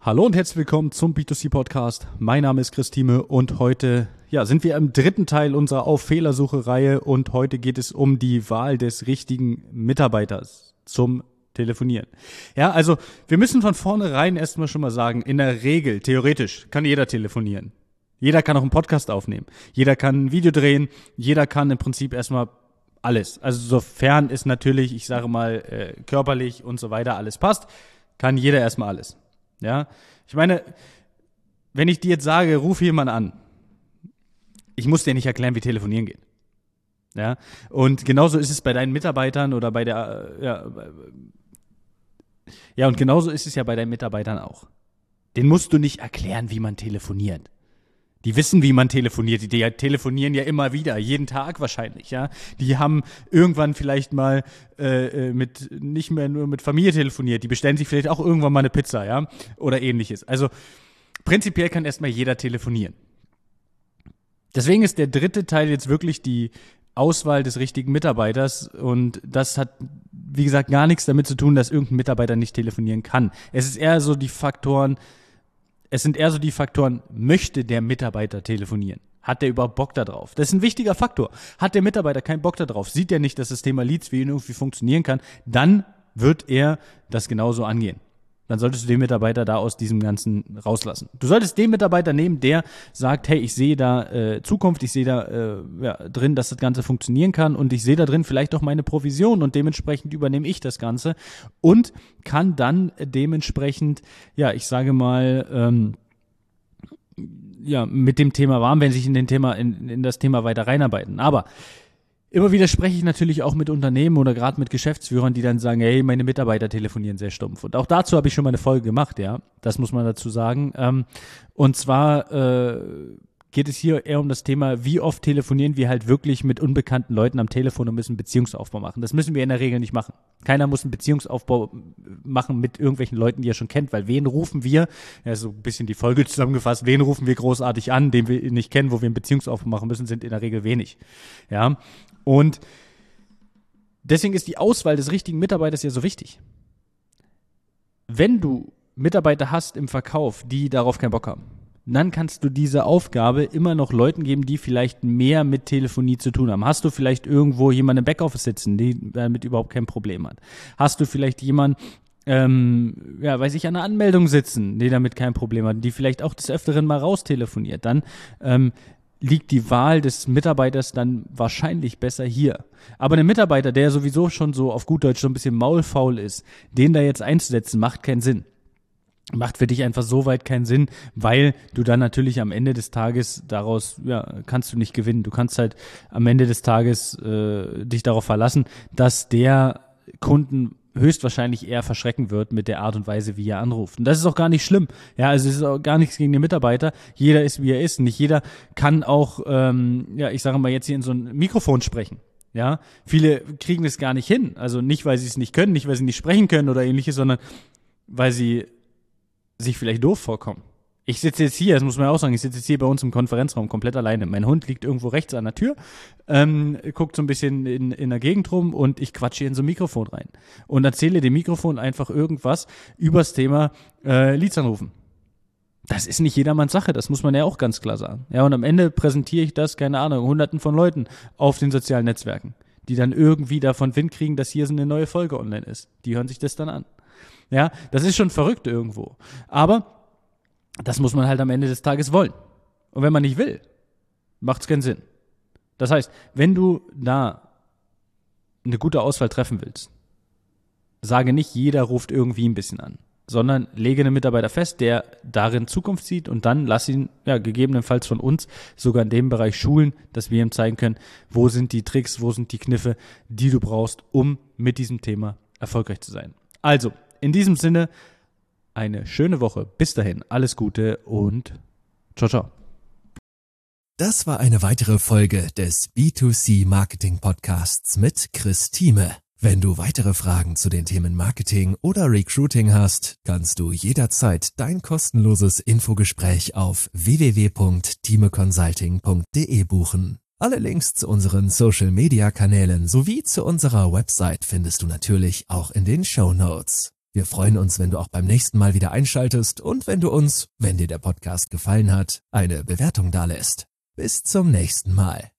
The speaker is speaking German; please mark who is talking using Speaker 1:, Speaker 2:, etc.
Speaker 1: Hallo und herzlich willkommen zum B2C-Podcast. Mein Name ist Christine und heute sind wir im dritten Teil unserer Auf-Fehlersuche-Reihe und heute geht es um die Wahl des richtigen Mitarbeiters zum Telefonieren. Ja, also wir müssen von vornherein erstmal schon mal sagen, in der Regel, theoretisch, kann jeder telefonieren. Jeder kann auch einen Podcast aufnehmen. Jeder kann ein Video drehen. Jeder kann im Prinzip erstmal alles. Also sofern es natürlich, ich sage mal, körperlich und so weiter alles passt, kann jeder erstmal alles. Ja, ich meine, wenn ich dir jetzt sage, ruf jemanden an, ich muss dir nicht erklären, wie telefonieren geht. Ja, und genauso ist es bei deinen Mitarbeitern oder bei der, und genauso ist es ja bei deinen Mitarbeitern auch. Den musst du nicht erklären, wie man telefoniert. Die wissen, wie man telefoniert. Die telefonieren ja immer wieder, jeden Tag wahrscheinlich, ja. Die haben irgendwann vielleicht mal nicht mehr nur mit Familie telefoniert. Die bestellen sich vielleicht auch irgendwann mal eine Pizza, ja, oder ähnliches. Also prinzipiell kann erstmal jeder telefonieren. Deswegen ist der dritte Teil jetzt wirklich die Auswahl des richtigen Mitarbeiters und das hat, wie gesagt, gar nichts damit zu tun, dass irgendein Mitarbeiter nicht telefonieren kann. Es sind eher so die Faktoren, möchte der Mitarbeiter telefonieren? Hat der überhaupt Bock da drauf? Das ist ein wichtiger Faktor. Hat der Mitarbeiter keinen Bock da drauf? Sieht er nicht, dass das Thema Leads für ihn irgendwie funktionieren kann? Dann wird er das genauso angehen. Dann solltest du den Mitarbeiter da aus diesem Ganzen rauslassen. Du solltest den Mitarbeiter nehmen, der sagt, hey, ich sehe da Zukunft, ich sehe da drin, dass das Ganze funktionieren kann und ich sehe da drin vielleicht auch meine Provision und dementsprechend übernehme ich das Ganze und kann dann dementsprechend, ich sage mal, mit dem Thema warm, wenn sich in das Thema weiter reinarbeiten. Aber immer wieder spreche ich natürlich auch mit Unternehmen oder gerade mit Geschäftsführern, die dann sagen, hey, meine Mitarbeiter telefonieren sehr stumpf. Und auch dazu habe ich schon mal eine Folge gemacht, ja. Das muss man dazu sagen. Und zwar geht es hier eher um das Thema, wie oft telefonieren wir halt wirklich mit unbekannten Leuten am Telefon und müssen Beziehungsaufbau machen. Das müssen wir in der Regel nicht machen. Keiner muss einen Beziehungsaufbau machen mit irgendwelchen Leuten, die er schon kennt, weil wen rufen wir, so ein bisschen die Folge zusammengefasst, wen rufen wir großartig an, den wir nicht kennen, wo wir einen Beziehungsaufbau machen müssen, sind in der Regel wenig. Ja, und deswegen ist die Auswahl des richtigen Mitarbeiters ja so wichtig. Wenn du Mitarbeiter hast im Verkauf, die darauf keinen Bock haben, dann kannst du diese Aufgabe immer noch Leuten geben, die vielleicht mehr mit Telefonie zu tun haben. Hast du vielleicht irgendwo jemanden im Backoffice sitzen, der damit überhaupt kein Problem hat? Hast du vielleicht jemanden, an der Anmeldung sitzen, die damit kein Problem hat, die vielleicht auch des Öfteren mal raustelefoniert? Dann liegt die Wahl des Mitarbeiters dann wahrscheinlich besser hier. Aber ein Mitarbeiter, der sowieso schon so auf gut Deutsch so ein bisschen maulfaul ist, den da jetzt einzusetzen, macht keinen Sinn. Macht für dich einfach so weit keinen Sinn, weil du dann natürlich am Ende des Tages daraus, kannst du nicht gewinnen. Du kannst halt am Ende des Tages dich darauf verlassen, dass der Kunden höchstwahrscheinlich eher verschrecken wird mit der Art und Weise, wie er anruft. Und das ist auch gar nicht schlimm. Ja, also es ist auch gar nichts gegen den Mitarbeiter. Jeder ist, wie er ist. Nicht jeder kann auch, ich sage mal, jetzt hier in so ein Mikrofon sprechen. Ja, viele kriegen es gar nicht hin. Also nicht, weil sie es nicht können, nicht, weil sie nicht sprechen können oder ähnliches, sondern weil sie sich vielleicht doof vorkommen. Ich sitze jetzt hier, das muss man ja auch sagen, ich sitze jetzt hier bei uns im Konferenzraum komplett alleine. Mein Hund liegt irgendwo rechts an der Tür, guckt so ein bisschen in der Gegend rum und ich quatsche hier in so ein Mikrofon rein und erzähle dem Mikrofon einfach irgendwas übers Thema Leads anrufen. Das ist nicht jedermanns Sache, das muss man ja auch ganz klar sagen. Ja, und am Ende präsentiere ich das, keine Ahnung, Hunderten von Leuten auf den sozialen Netzwerken, die dann irgendwie davon Wind kriegen, dass hier so eine neue Folge online ist. Die hören sich das dann an. Ja, das ist schon verrückt irgendwo. Aber das muss man halt am Ende des Tages wollen. Und wenn man nicht will, macht es keinen Sinn. Das heißt, wenn du da eine gute Auswahl treffen willst, sage nicht, jeder ruft irgendwie ein bisschen an, sondern lege einen Mitarbeiter fest, der darin Zukunft sieht und dann lass ihn gegebenenfalls von uns sogar in dem Bereich schulen, dass wir ihm zeigen können, wo sind die Tricks, wo sind die Kniffe, die du brauchst, um mit diesem Thema erfolgreich zu sein. Also, in diesem Sinne, eine schöne Woche. Bis dahin, alles Gute und ciao, ciao.
Speaker 2: Das war eine weitere Folge des B2C Marketing Podcasts mit Chris Thieme. Wenn du weitere Fragen zu den Themen Marketing oder Recruiting hast, kannst du jederzeit dein kostenloses Infogespräch auf www.thimeconsulting.de buchen. Alle Links zu unseren Social-Media-Kanälen sowie zu unserer Website findest du natürlich auch in den Shownotes. Wir freuen uns, wenn du auch beim nächsten Mal wieder einschaltest und wenn du uns, wenn dir der Podcast gefallen hat, eine Bewertung dalässt. Bis zum nächsten Mal.